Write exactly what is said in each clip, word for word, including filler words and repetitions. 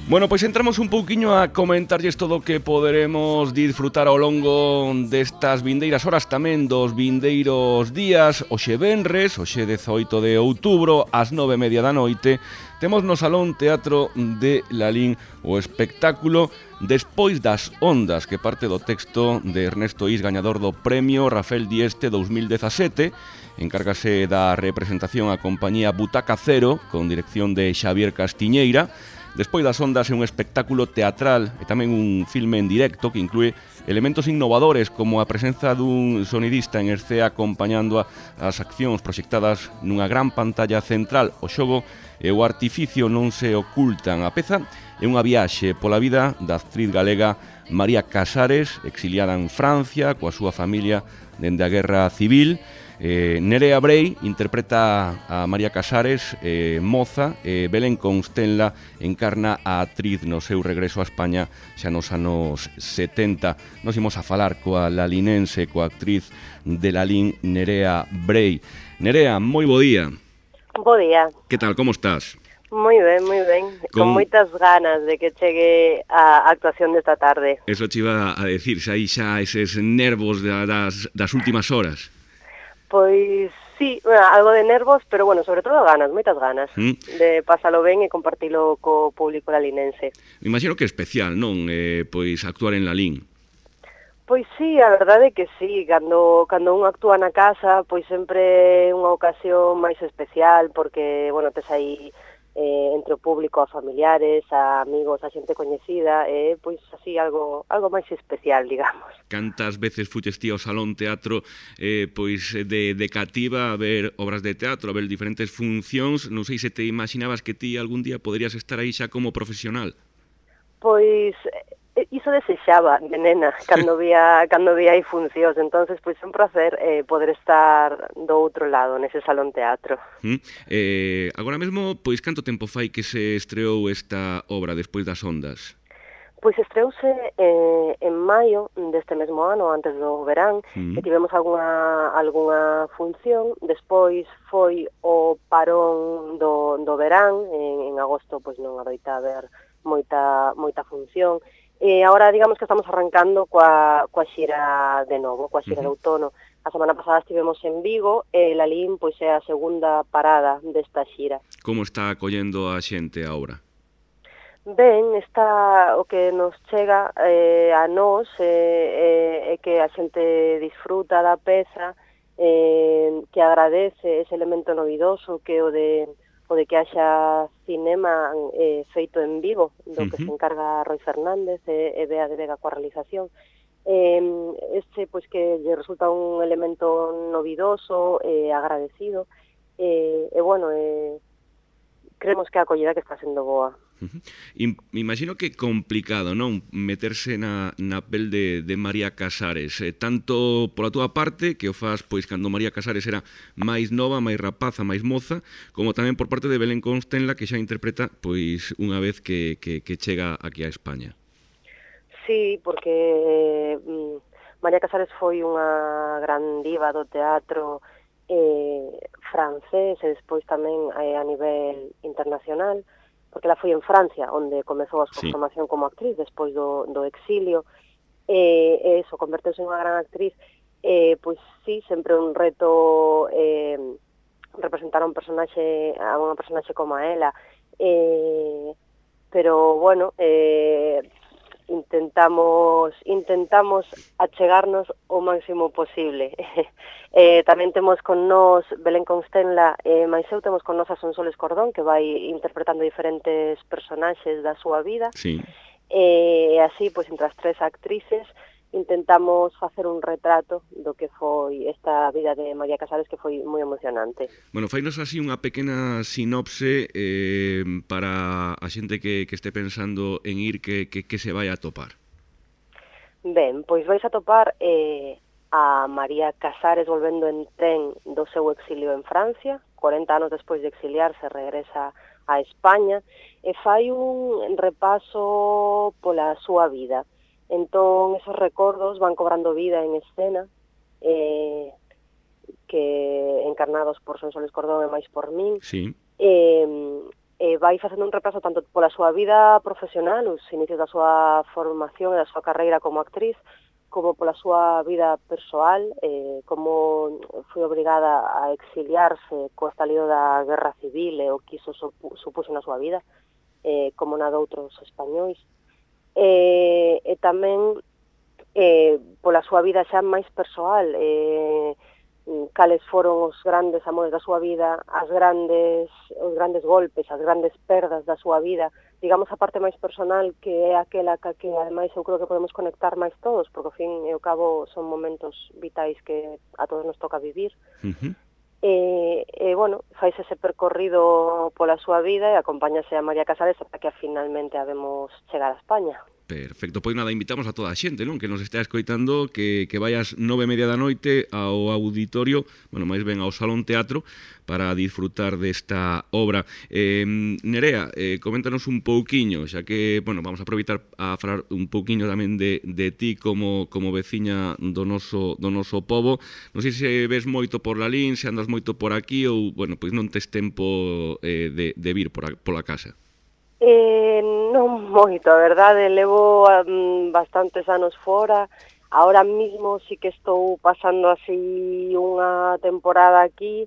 Bueno, pois entramos un pouquiño a comentarlles todo o que poderemos disfrutar ao longo destas vindeiras horas, tamén dos vindeiros días. Hoxe venres, hoxe dezoito de outubro, ás nove e media da noite, temos no Salón Teatro de Lalín o espectáculo Despois das ondas, que parte do texto de Ernesto Is, gañador do premio Rafael Dieste dous mil dezasete. Encárgase da representación a compañía Butaca Cero, con dirección de Xavier Castiñeira. Despois das ondas é un espectáculo teatral e tamén un filme en directo que inclúe elementos innovadores como a presenza dun sonidista en escena acompañando as accións proxectadas nunha gran pantalla central. O xogo e o artificio non se ocultan. A peza é unha viaxe pola vida da actriz galega María Casares, exiliada en Francia coa súa familia dende a Guerra Civil. Eh, Nerea Bray interpreta a María Casares, eh, moza, e eh, Belén Constenla encarna a actriz no seu regreso a España xa nos anos setenta. Nos imos a falar coa lalinense, coa actriz de Lalín, Nerea Bray. Nerea, moi bo día. Bo día. Que tal, como estás? Moi ben, moi ben. Con... Con moitas ganas de que chegue a actuación desta tarde. Eso te iba a decir, xa aí xa eses nervos das, das últimas horas. Pois sí, bueno, algo de nervos, pero bueno, sobre todo ganas, moitas ganas mm. de pasalo ben e compartilo co público lalinense. Me imagino que é especial, non? Eh, pois actuar en Lalín. Pois sí, a verdade é que sí, cando, cando un actúa na casa, pois sempre é unha ocasión máis especial, porque, bueno, tes aí eh, entre o público, a familiares, a amigos, a xente coñecida, e eh, pois así algo algo máis especial, digamos. Cantas veces fuches ti ao Salón Teatro eh, pois de, de cativa a ver obras de teatro, a ver diferentes funcións? Non sei se te imaginabas que ti algún día poderías estar aí xa como profesional. Pois iso desexaba de nena cando vía cando vía aí funcións, entonces pois é un placer eh, poder estar do outro lado nese Salón Teatro. Mm. Eh, agora mesmo, pois canto tempo fai que se estreou esta obra Despois das ondas? Pois estreouse eh, en maio deste mesmo ano, antes do verán, mm. e tivemos algunha, algunha función. Despois foi o parón do, do verán, en, en agosto pois non adoita haber moita, moita función. E agora, digamos que estamos arrancando coa, coa xira de novo, coa xira uh -huh. de outono. A semana pasada estivemos en Vigo e Lalín pois é a segunda parada desta xira. Como está acollendo a xente a obra? Ben, está o que nos chega eh, a nós é eh, eh, que a xente disfruta da peza, eh, que agradece ese elemento novidoso que o de o de que haxa cinema eh, feito en Vigo, do que uh -huh. se encarga Roi Fernández e, e Bea de Vega coa realización. Eh, este, pois, que lle resulta un elemento novidoso, eh, agradecido, eh, e, bueno, eh, creemos que a acollida que está sendo boa. Uh -huh. Me imagino que é complicado, non? Meterse na, na pel de, de María Casares, eh, tanto pola túa parte, que o faz pois cando María Casares era máis nova, máis rapaza, máis moza, como tamén por parte de Belén Constenla, que xa interpreta pois unha vez que, que, que chega aquí a España. Sí, porque eh, María Casares foi unha gran diva do teatro eh, francés e despois tamén eh, a nivel internacional, porque ela foi en Francia, onde comezou a súa sí. formación como actriz despois do, do exilio, e, e eso, converteuse en unha gran actriz. Eh, pois sí, sempre un reto eh, representar a un personaxe, a unha personaxe como a ela, eh, pero, bueno, eh, intentamos intentamos achegarnos o máximo posible. eh, tamén temos con nós Belén Constenla e eh, máis eu temos con nós a Sonsoles Cordón, que vai interpretando diferentes personaxes da súa vida. Sí. E eh, así, pois, entre as tres actrices intentamos facer un retrato do que foi esta vida de María Casares, que foi moi emocionante. Bueno, fainos así unha pequena sinopse eh, para a xente que, que este pensando en ir, que, que, que se vai a topar. Ben, pois vais a topar eh, a María Casares volvendo en tren do seu exilio en Francia, corenta anos despois de exiliarse regresa a España, e fai un repaso pola súa vida. Entón, esos recordos van cobrando vida en escena, eh, que encarnados por Sonsoles Cordón e máis por min. Sí. E, e eh, vai facendo un repaso tanto pola súa vida profesional, os inicios da súa formación e da súa carreira como actriz, como pola súa vida persoal, eh, como foi obrigada a exiliarse co estallido da Guerra Civil e o que iso supuxo na súa vida, eh, como na de outros españois. E, e tamén eh, pola súa vida xa máis persoal, eh, cales foron os grandes amores da súa vida, as grandes, os grandes golpes, as grandes perdas da súa vida, digamos a parte máis personal que é aquela que, que ademais eu creo que podemos conectar máis todos, porque ao fin e ao cabo son momentos vitais que a todos nos toca vivir. Uh-huh. E, e, bueno, faise ese percorrido pola súa vida e acompáñase a María Casares ata que finalmente habemos chegar a España. Perfecto, pois nada, invitamos a toda a xente, non? Que nos está escoitando, que, que vai ás nove e media da noite ao auditorio, bueno, máis ben ao Salón Teatro, para disfrutar desta obra. Eh, Nerea, eh, coméntanos un pouquiño, xa que, bueno, vamos a aproveitar a falar un pouquiño tamén de, de ti como, como veciña do noso, do noso pobo. Non sei se ves moito por Lalín, se andas moito por aquí ou, bueno, pois non tes tempo eh, de, de vir por a, pola casa. Eh, non moito, a verdade, levo um, bastantes anos fora, ahora mismo sí que estou pasando así unha temporada aquí,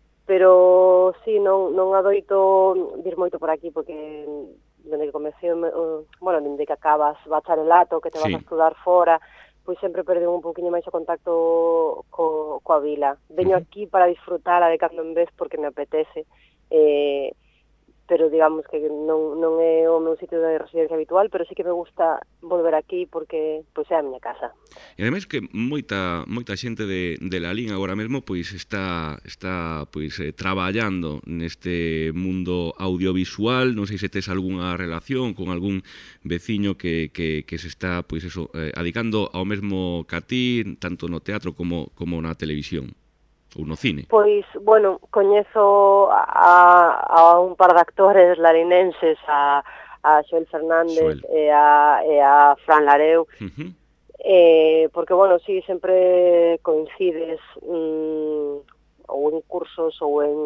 pero sí, non, non adoito vir moito por aquí, porque dende que comecei, uh, bueno, dende que acabas bacharelato, que te vas sí. a estudar fora, pois sempre perdeu un poquinho máis o contacto co, coa vila. Veño uh-huh. aquí para disfrutala de cando en vez porque me apetece, eh, pero digamos que non, non é o meu sitio de residencia habitual, pero sí que me gusta volver aquí porque pois é a miña casa. E ademais que moita moita xente de, de Lalín agora mesmo pois está está pois eh, traballando neste mundo audiovisual, non sei se tes algunha relación con algún veciño que, que, que se está pois eso, eh, adicando ao mesmo que a ti, tanto no teatro como, como na televisión. Ou no cine? Pois, bueno, coñezo a, a un par de actores larinenses, a, a Xoel Fernández Xoel. e a, e a Fran Lareu, uh-huh. eh, porque, bueno, sí, sempre coincides mm, ou en cursos ou en,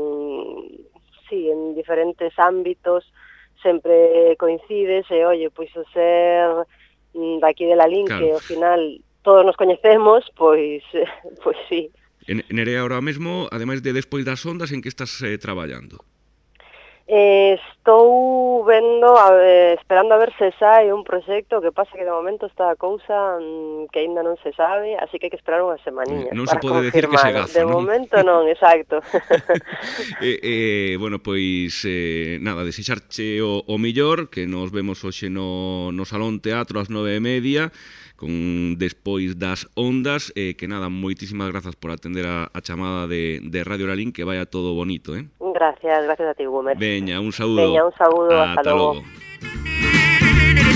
sí, en diferentes ámbitos, sempre coincides e, oye, pois o ser mm, daqui de Lalín, claro. Que ao final todos nos coñecemos, pois, pois sí. Nerea, ahora mesmo, ademais de Despois das ondas, en que estás eh, traballando? Eh, estou vendo, a ver, esperando a ver se sai un proxecto, que pasa que de momento está a cousa mm, que aínda non se sabe, así que hai que esperar unha semaniña. Eh, non se pode decir que se gafa, de non? De momento non, exacto. eh, eh, bueno, pois, eh, nada, desexarche o, o millor, que nos vemos hoxe no, no Salón Teatro ás nove e media, con Despois das ondas, eh, que nada, moitísimas grazas por atender a, a chamada de, de Radio Lalín, que vaya todo bonito, eh? Gracias, gracias a ti, Gumer. Veña, un saúdo. Veña, un saúdo, hasta, hasta logo. logo.